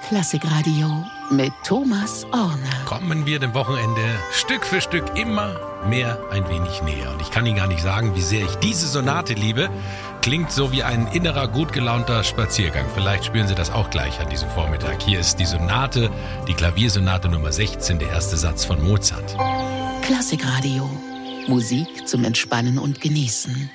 Klassikradio mit Thomas Orner. Kommen wir dem Wochenende Stück für Stück immer mehr ein wenig näher. Und ich kann Ihnen gar nicht sagen, wie sehr ich diese Sonate liebe. Klingt so wie ein innerer, gut gelaunter Spaziergang. Vielleicht spüren Sie das auch gleich an diesem Vormittag. Hier ist die Sonate, die Klaviersonate Nummer 16, der erste Satz von Mozart. Klassikradio. Musik zum Entspannen und Genießen.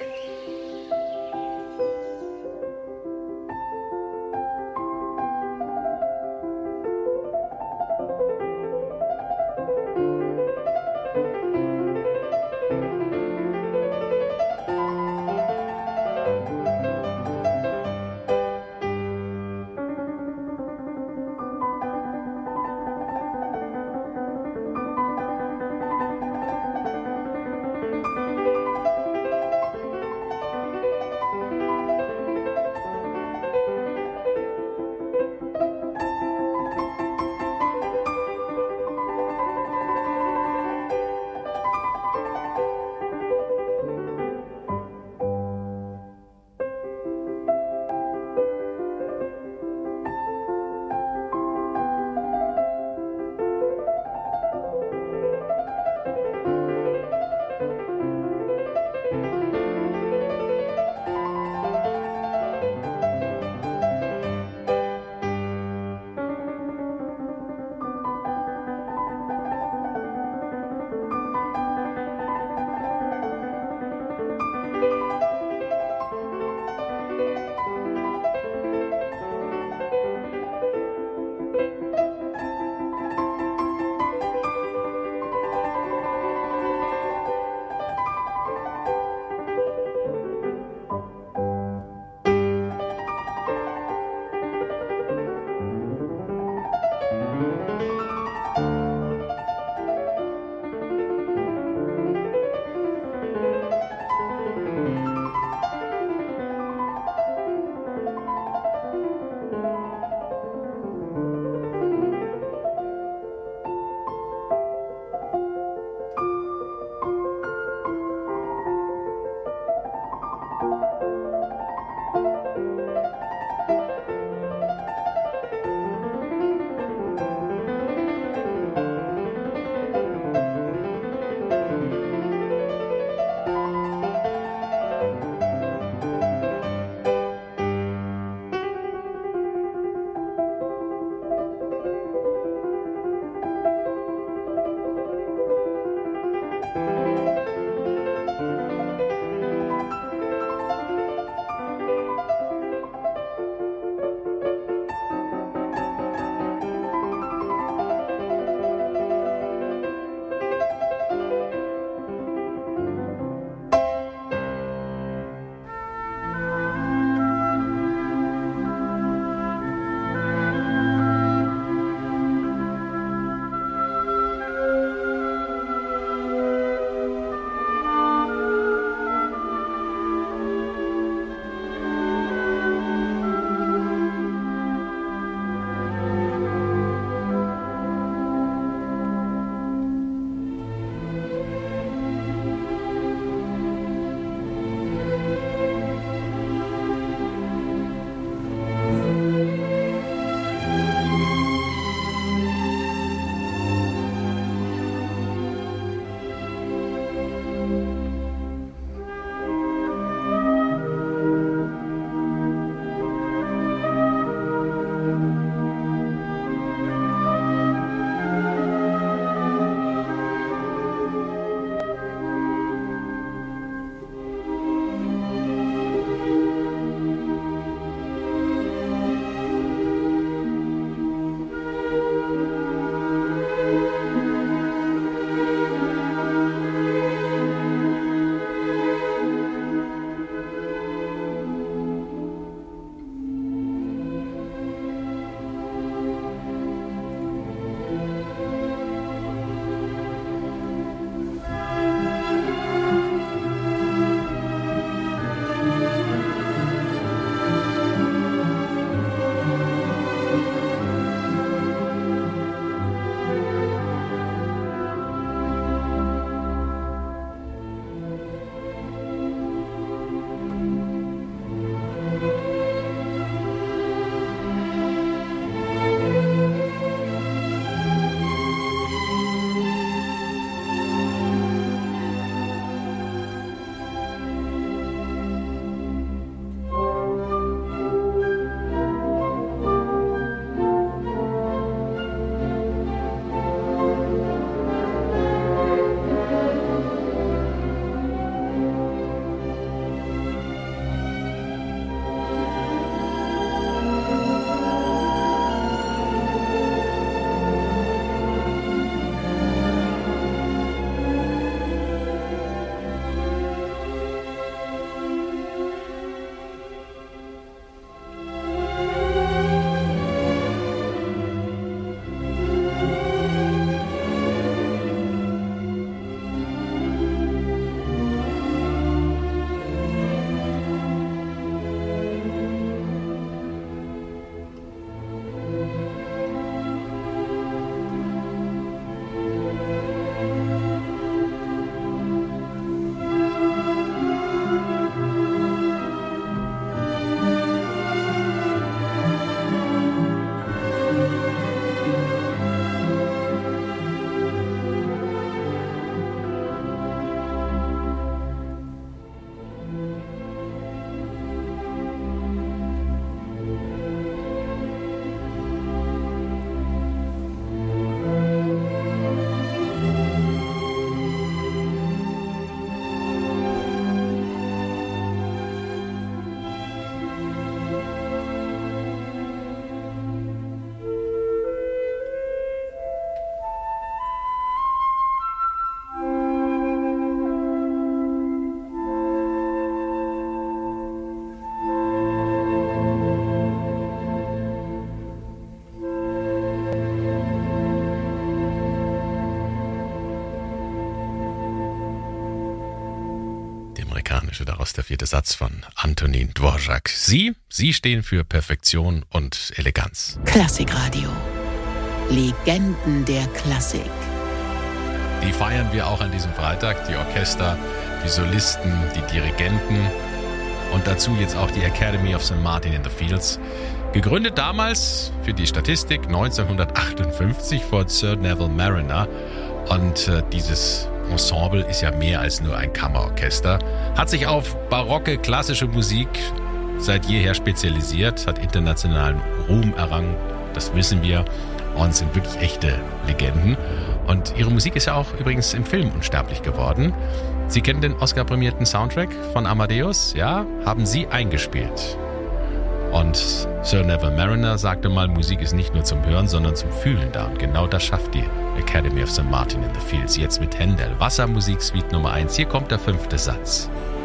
die amerikanische, daraus der 4. Satz von Antonin Dvorak. Sie stehen für Perfektion und Eleganz. Klassikradio. Legenden der Klassik. Die feiern wir auch an diesem Freitag. Die Orchester, die Solisten, die Dirigenten und dazu jetzt auch die Academy of St. Martin in the Fields. Gegründet damals für die Statistik 1958 von Sir Neville Mariner. Und dieses Ensemble ist ja mehr als nur ein Kammerorchester. Hat sich auf barocke, klassische Musik seit jeher spezialisiert, hat internationalen Ruhm errangen, das wissen wir, und sind wirklich echte Legenden. Und ihre Musik ist ja auch übrigens im Film unsterblich geworden. Sie kennen den Oscar-prämierten Soundtrack von Amadeus, ja, haben Sie eingespielt. Und Sir Neville Mariner sagte mal, Musik ist nicht nur zum Hören, sondern zum Fühlen da. Und genau das schafft die Academy of St. Martin in the Fields. Jetzt mit Händel, Wassermusik, Suite Nummer 1. Hier kommt der 5. Satz.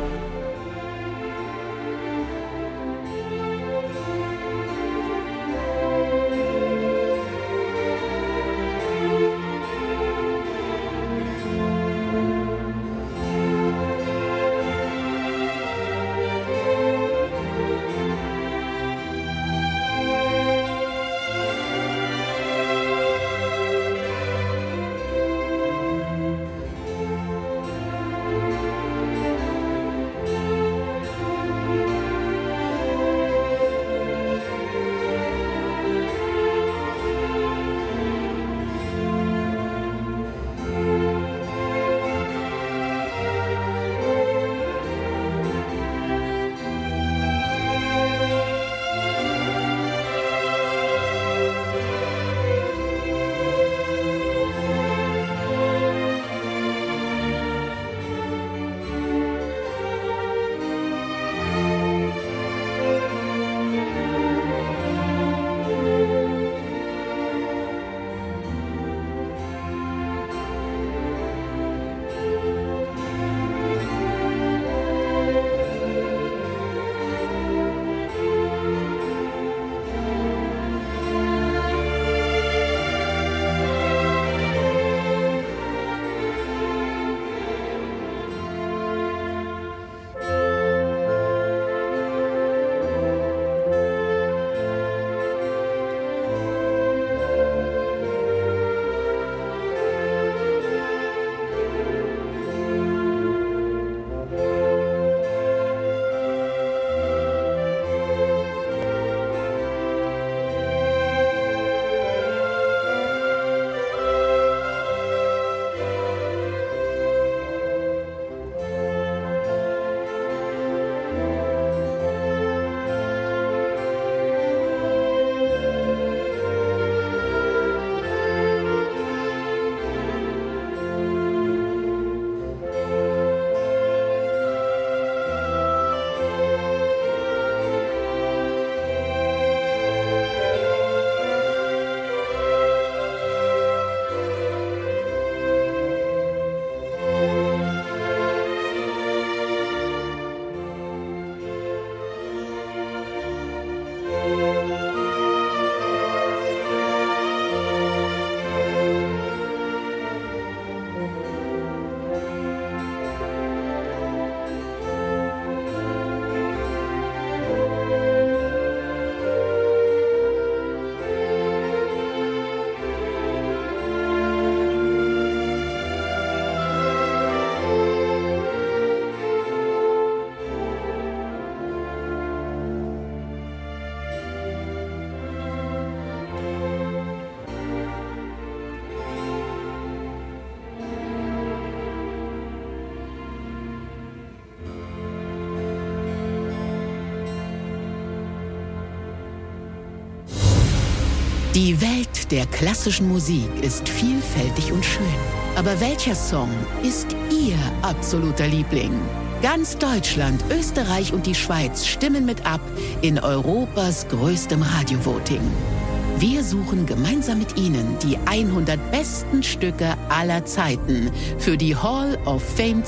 Die Welt der klassischen Musik ist vielfältig und schön. Aber welcher Song ist Ihr absoluter Liebling? Ganz Deutschland, Österreich und die Schweiz stimmen mit ab in Europas größtem Radiovoting. Wir suchen gemeinsam mit Ihnen die 100 besten Stücke aller Zeiten für die Hall of Fame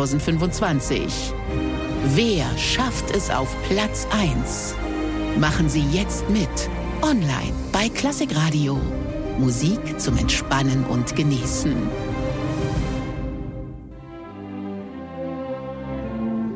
2025. Wer schafft es auf Platz 1? Machen Sie jetzt mit. Online bei Klassikradio. Musik zum Entspannen und Genießen.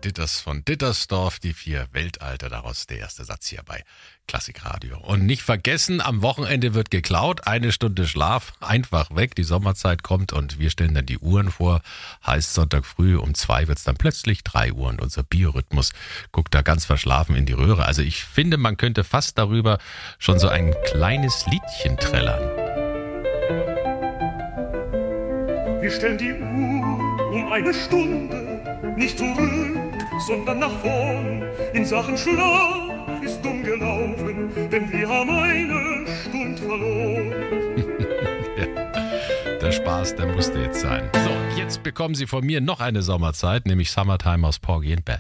Ditters von Dittersdorf, die 4 Weltalter, daraus der erste Satz hier bei Klassikradio. Und nicht vergessen, am Wochenende wird geklaut, 1 Stunde Schlaf, einfach weg, die Sommerzeit kommt und wir stellen dann die Uhren vor, heißt Sonntag früh um 2 wird es dann plötzlich 3 Uhr und unser Biorhythmus guckt da ganz verschlafen in die Röhre. Also ich finde, man könnte fast darüber schon so ein kleines Liedchen trällern. Wir stellen die Uhr um 1 Stunde, nicht zurück, sondern nach vorn. In Sachen Schlaf ist dumm gelaufen, denn wir haben 1 Stunde verloren. Ja, der Spaß, der musste jetzt sein. So, jetzt bekommen Sie von mir noch eine Sommerzeit, nämlich Summertime aus Porgy and Bess.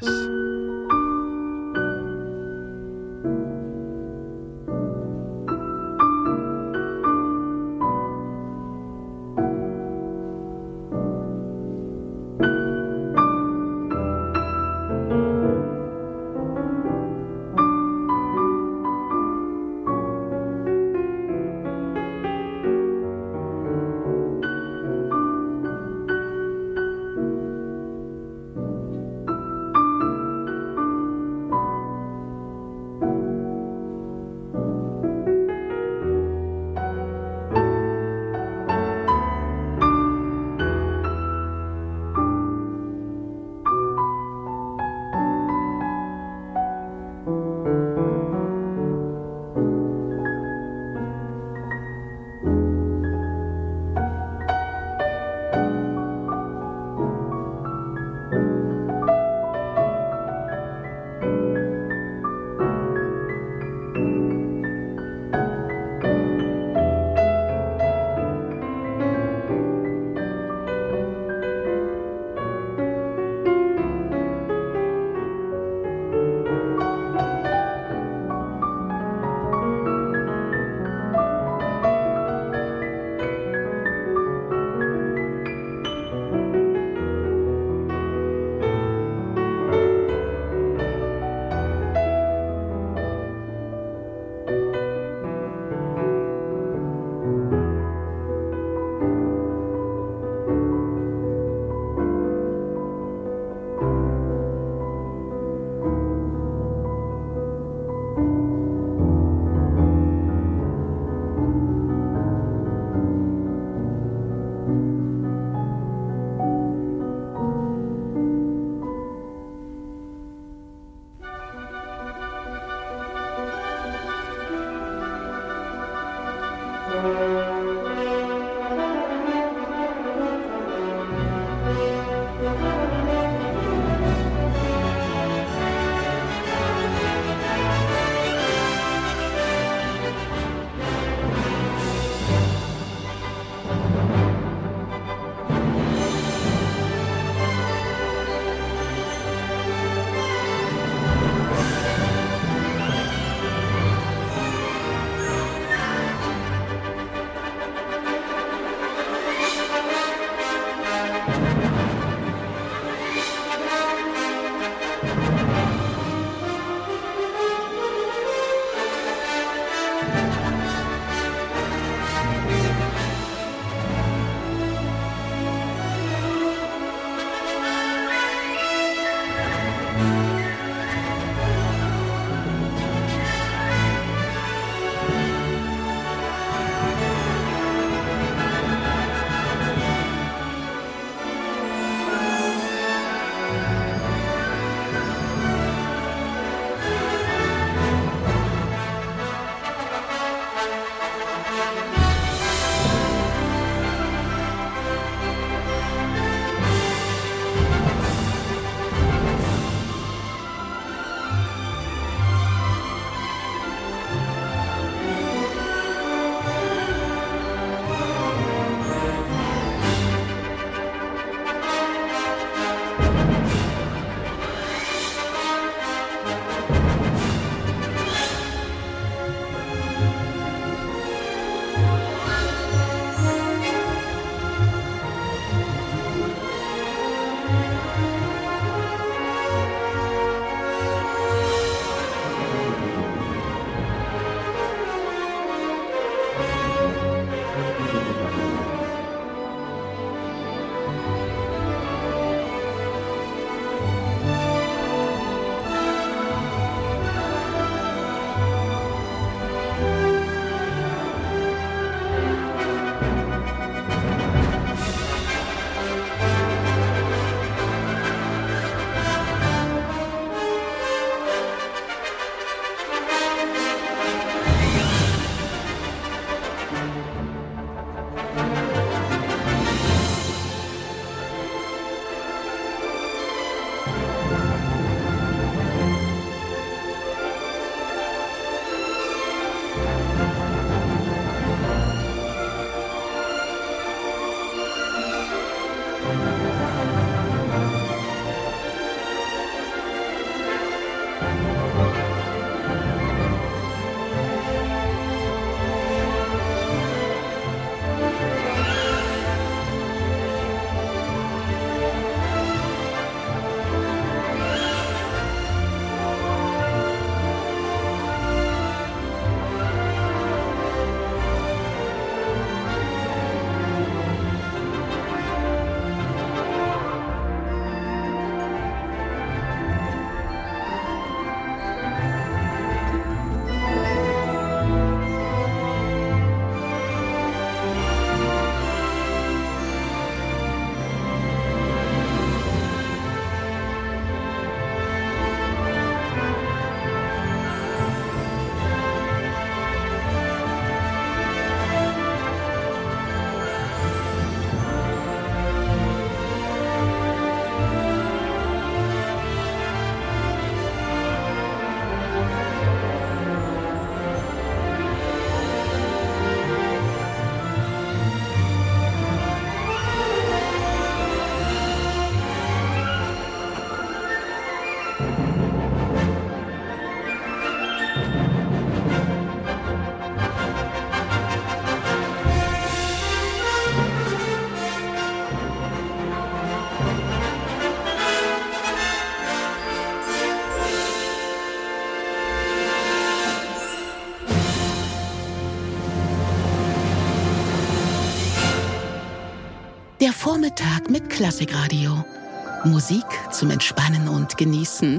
Der Vormittag mit Klassikradio. Musik zum Entspannen und Genießen.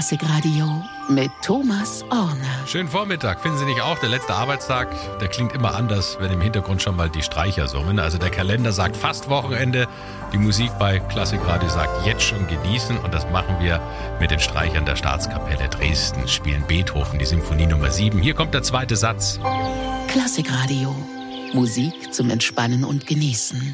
Klassikradio mit Thomas Orner. Schönen Vormittag, finden Sie nicht auch? Der letzte Arbeitstag, der klingt immer anders, wenn im Hintergrund schon mal die Streicher summen. Also der Kalender sagt fast Wochenende, die Musik bei Klassikradio sagt jetzt schon genießen. Und das machen wir mit den Streichern der Staatskapelle Dresden, spielen Beethoven, die Symphonie Nummer 7. Hier kommt der zweite Satz. Klassikradio, Musik zum Entspannen und Genießen.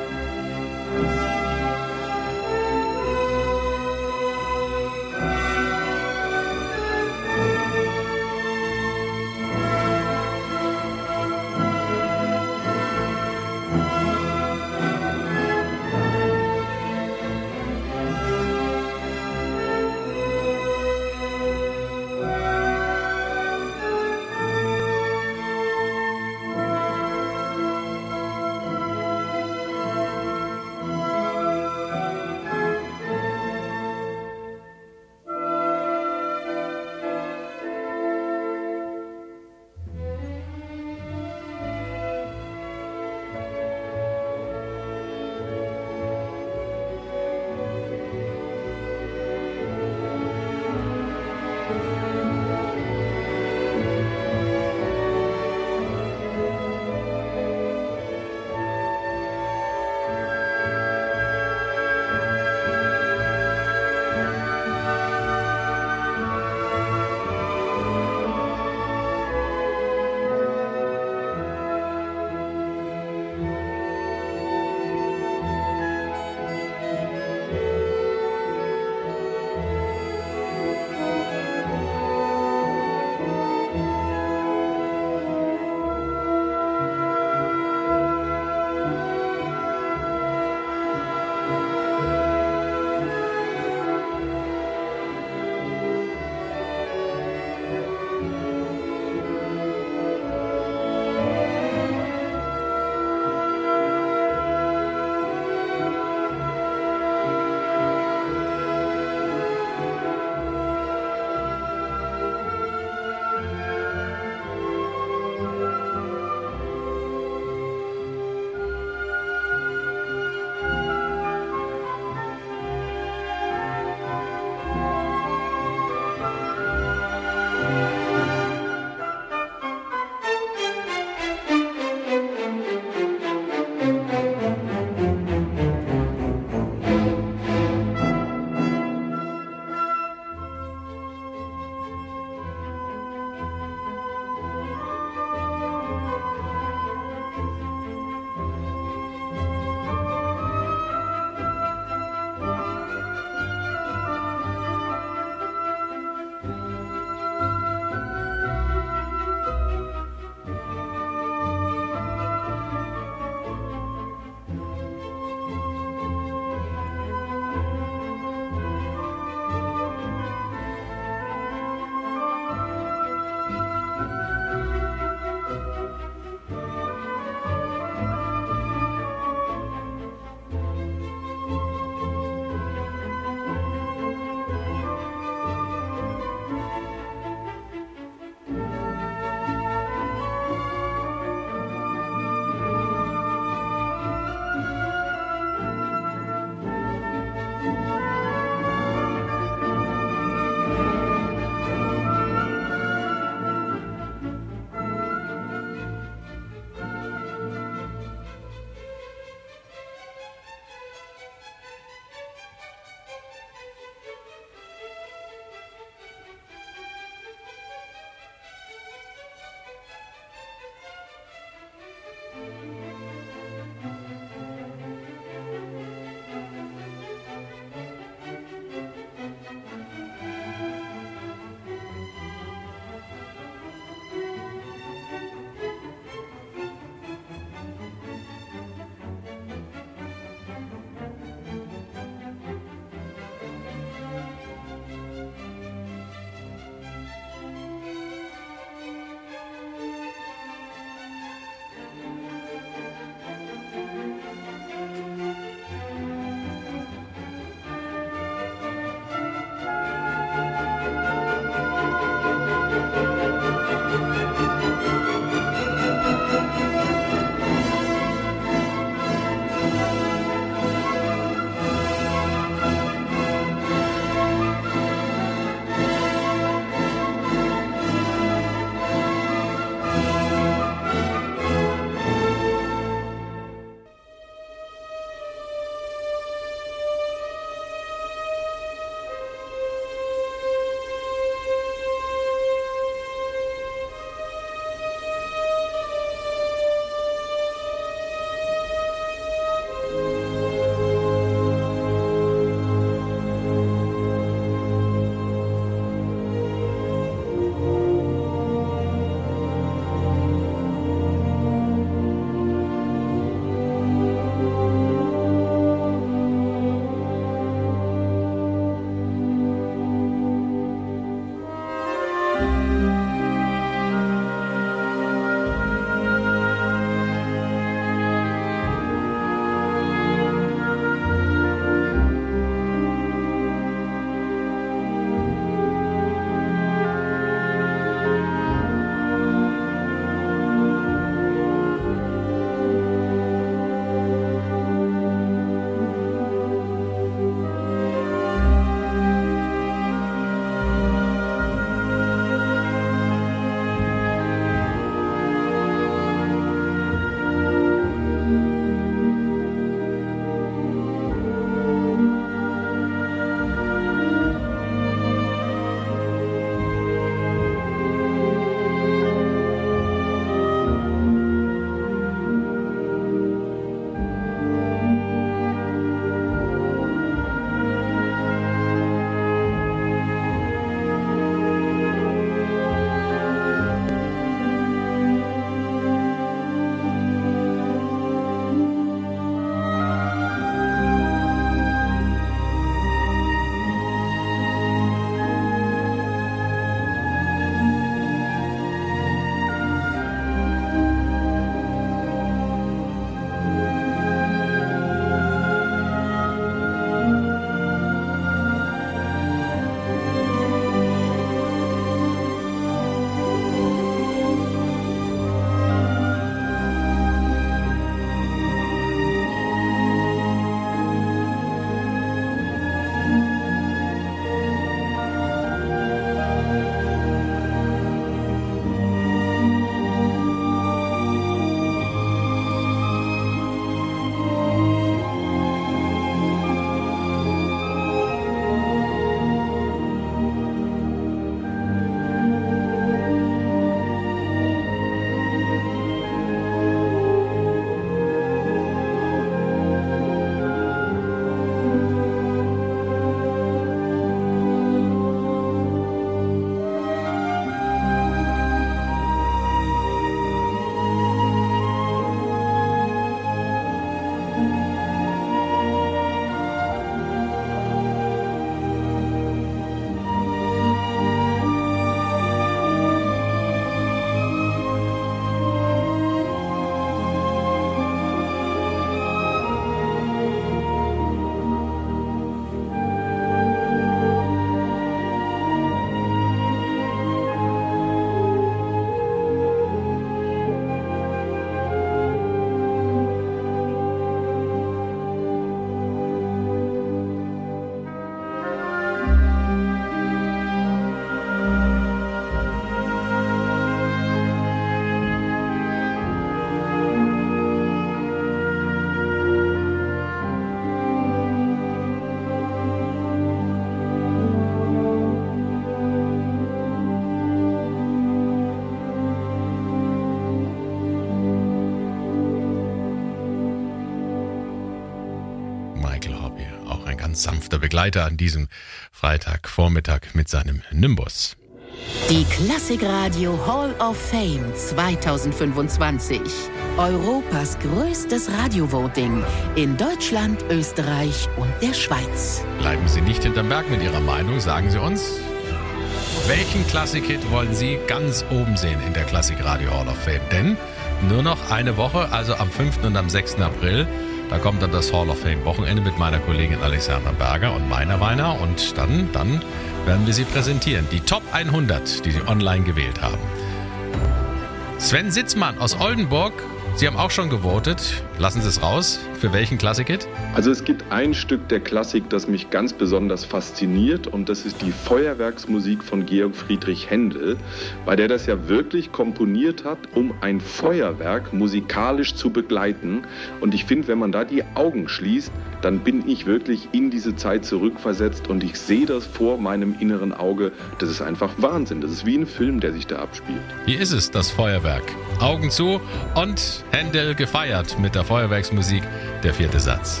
ganz sanfter Begleiter an diesem Freitagvormittag mit seinem Nimbus. Die Klassikradio Hall of Fame 2025. Europas größtes Radiovoting in Deutschland, Österreich und der Schweiz. Bleiben Sie nicht hinterm Berg mit Ihrer Meinung, sagen Sie uns, welchen Klassik-Hit wollen Sie ganz oben sehen in der Klassikradio Hall of Fame? Denn nur noch eine Woche, also am 5. und am 6. April, da kommt dann das Hall of Fame Wochenende mit meiner Kollegin Alexandra Berger und meiner Weiner und dann werden wir sie präsentieren. Die Top 100, die Sie online gewählt haben. Sven Sitzmann aus Oldenburg, Sie haben auch schon gewotet. Lassen Sie es raus. Für welchen Klassik-Hit? Also es gibt ein Stück der Klassik, das mich ganz besonders fasziniert und das ist die Feuerwerksmusik von Georg Friedrich Händel, weil der das ja wirklich komponiert hat, um ein Feuerwerk musikalisch zu begleiten. Und ich finde, wenn man da die Augen schließt, dann bin ich wirklich in diese Zeit zurückversetzt und ich sehe das vor meinem inneren Auge. Das ist einfach Wahnsinn. Das ist wie ein Film, der sich da abspielt. Hier ist es, das Feuerwerk. Augen zu und Händel gefeiert mit der Feuerwerksmusik, der 4. Satz.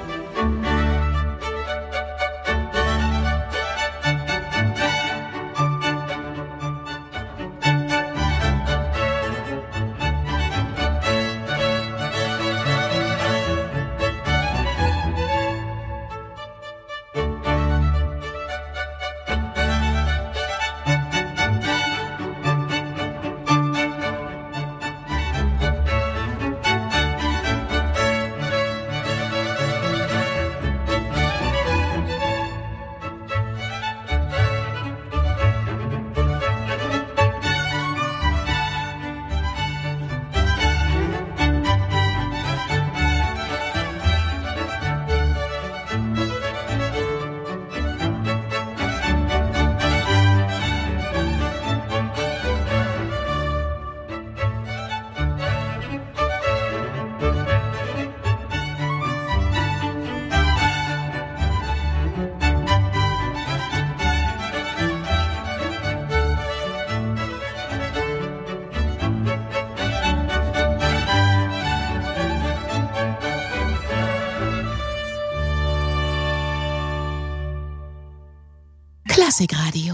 Klassikradio.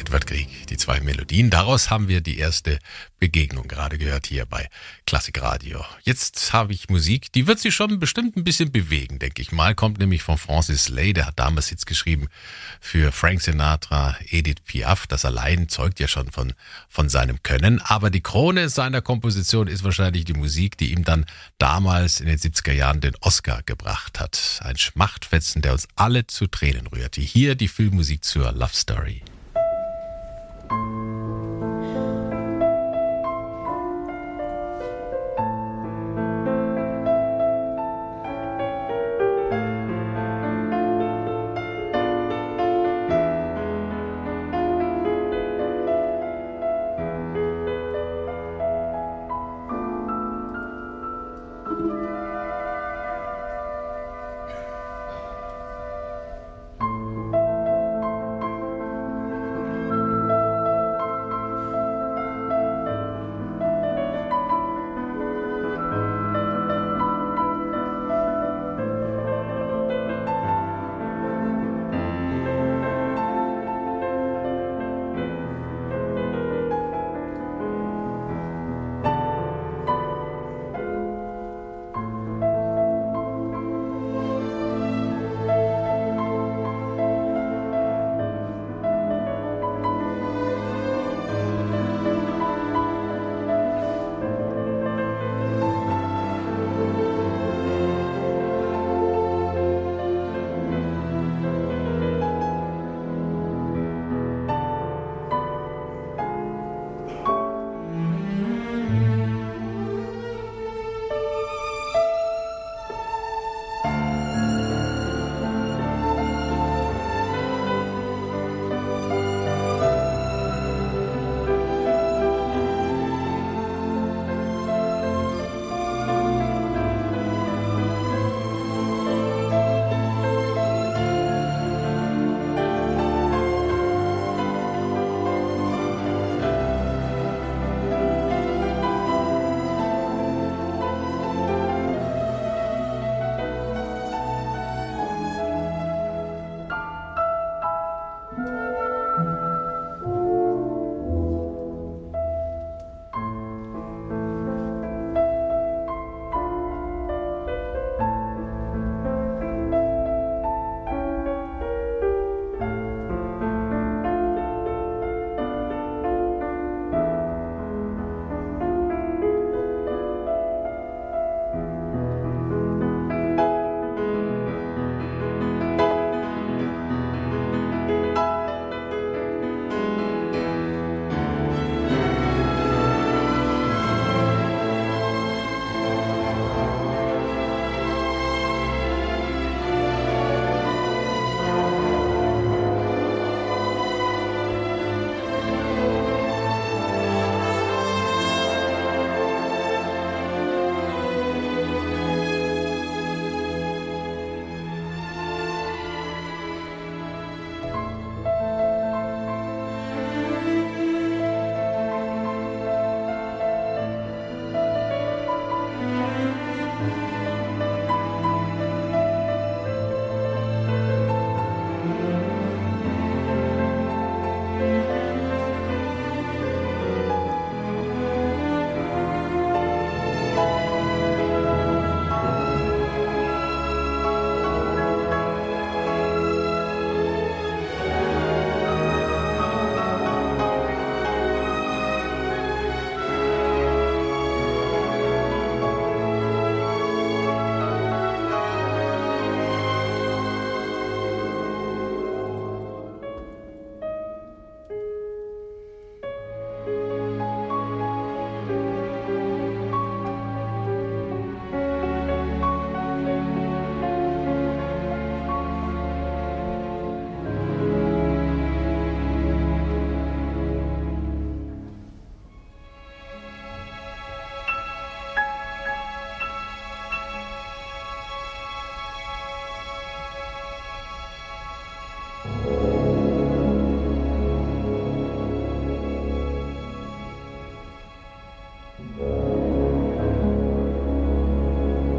Edward Grieg, die 2 Melodien. Daraus haben wir die erste Begegnung gerade gehört hier bei Klassikradio. Jetzt habe ich Musik, die wird Sie schon bestimmt ein bisschen bewegen, denke ich mal. Kommt nämlich von Francis Slay, der hat damals Hits geschrieben für Frank Sinatra, Edith Piaf. Das allein zeugt ja schon von seinem Können. Aber die Krone seiner Komposition ist wahrscheinlich die Musik, die ihm dann damals in den 70er Jahren den Oscar gebracht hat. Ein Schmachtfetzen, der uns alle zu Tränen rührte. Hier die Filmmusik zur Love Story.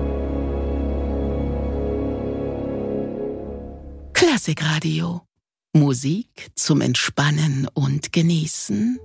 Klassikradio. Musik zum Entspannen und Genießen.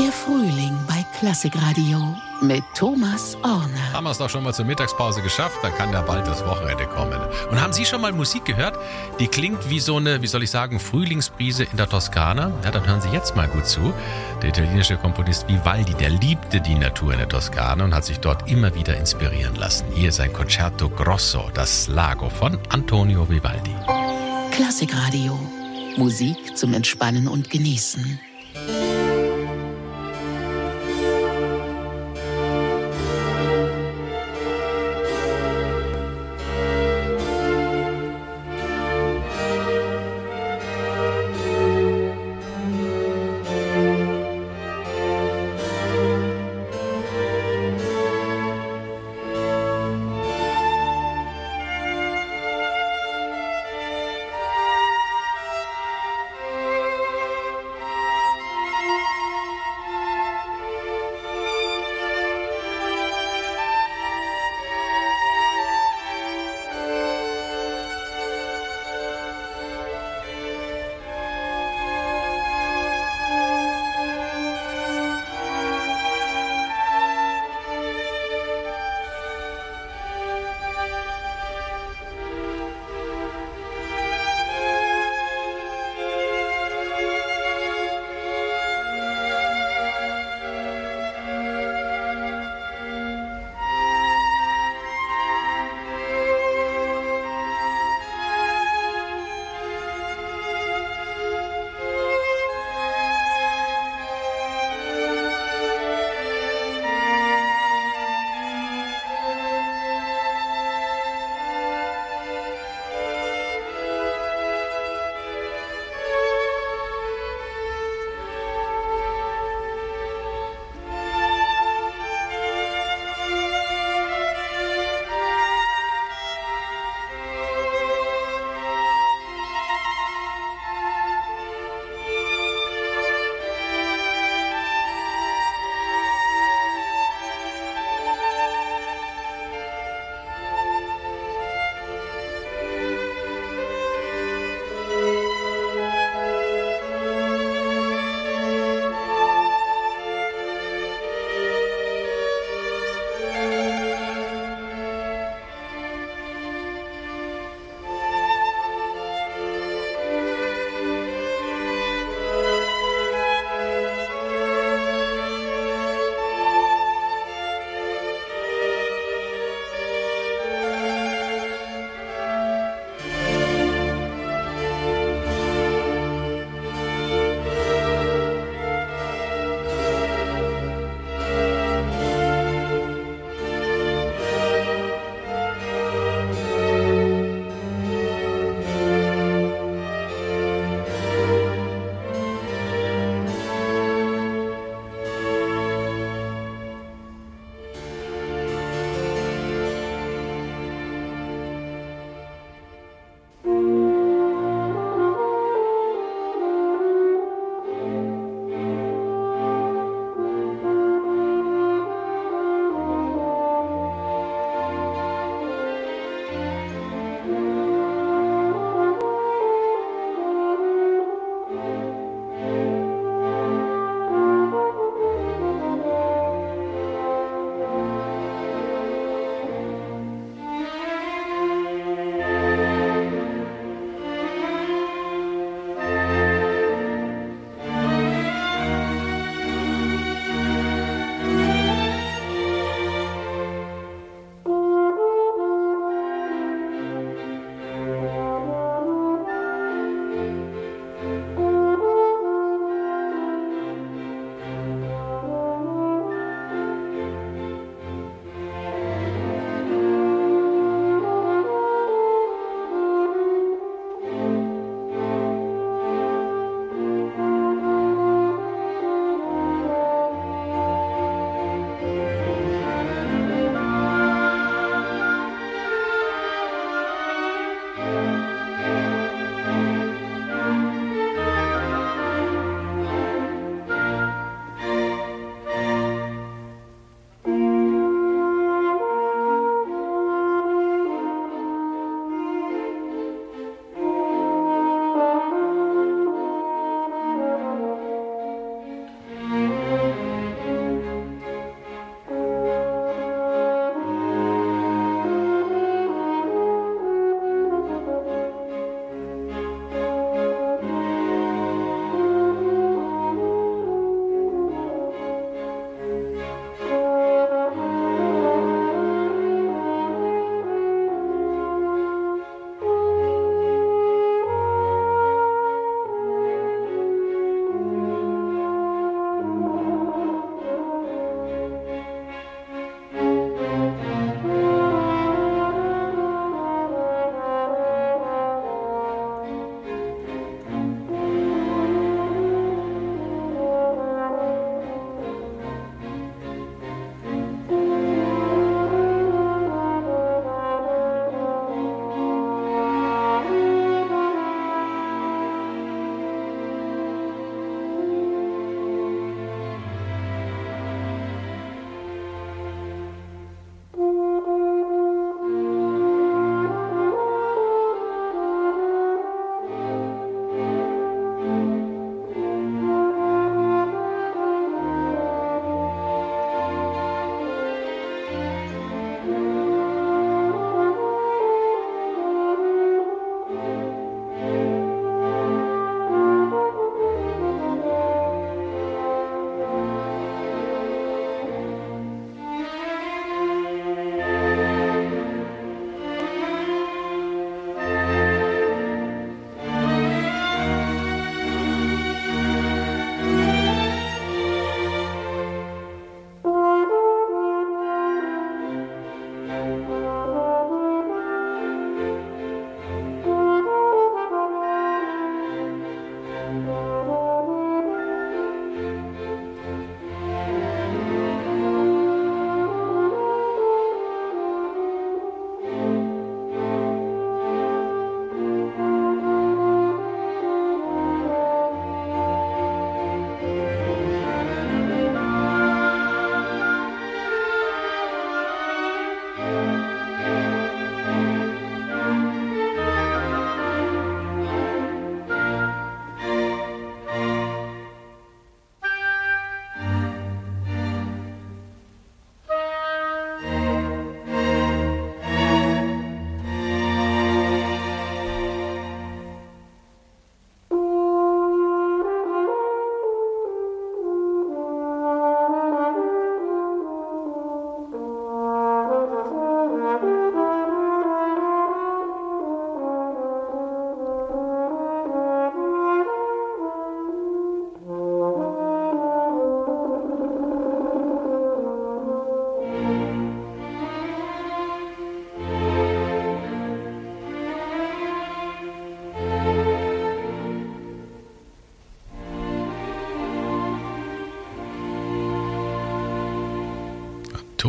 Der Frühling bei Klassikradio mit Thomas Orner. Haben wir es doch schon mal zur Mittagspause geschafft, dann kann ja bald das Wochenende kommen. Und haben Sie schon mal Musik gehört? Die klingt wie so eine, wie soll ich sagen, Frühlingsbrise in der Toskana? Ja, dann hören Sie jetzt mal gut zu. Der italienische Komponist Vivaldi, der liebte die Natur in der Toskana und hat sich dort immer wieder inspirieren lassen. Hier ist ein Concerto Grosso, das Lago von Antonio Vivaldi. Klassikradio. Musik zum Entspannen und Genießen.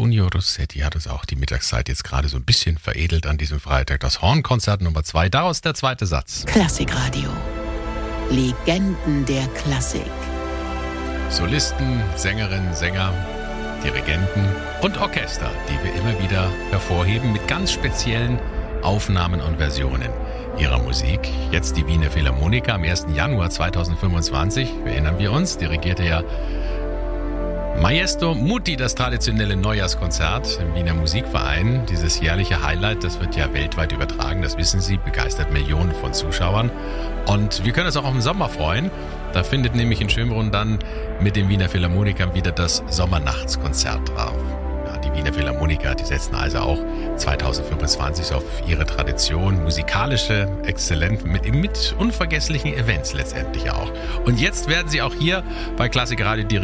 Antonio Rossetti hat uns auch die Mittagszeit jetzt gerade so ein bisschen veredelt an diesem Freitag. Das Hornkonzert Nummer 2, daraus der zweite Satz. Klassikradio. Legenden der Klassik. Solisten, Sängerinnen, Sänger, Dirigenten und Orchester, die wir immer wieder hervorheben mit ganz speziellen Aufnahmen und Versionen ihrer Musik. Jetzt die Wiener Philharmoniker am 1. Januar 2025, erinnern wir uns, dirigierte ja Maestro Muti das traditionelle Neujahrskonzert im Wiener Musikverein. Dieses jährliche Highlight, das wird ja weltweit übertragen, das wissen Sie, begeistert Millionen von Zuschauern. Und wir können uns auch auf den Sommer freuen. Da findet nämlich in Schönbrunn dann mit den Wiener Philharmonikern wieder das Sommernachtskonzert drauf. Ja, die Wiener Philharmoniker, die setzen also auch 2025 auf ihre Tradition, musikalische Exzellenz mit unvergesslichen Events letztendlich auch. Und jetzt werden sie auch hier bei Klassikradio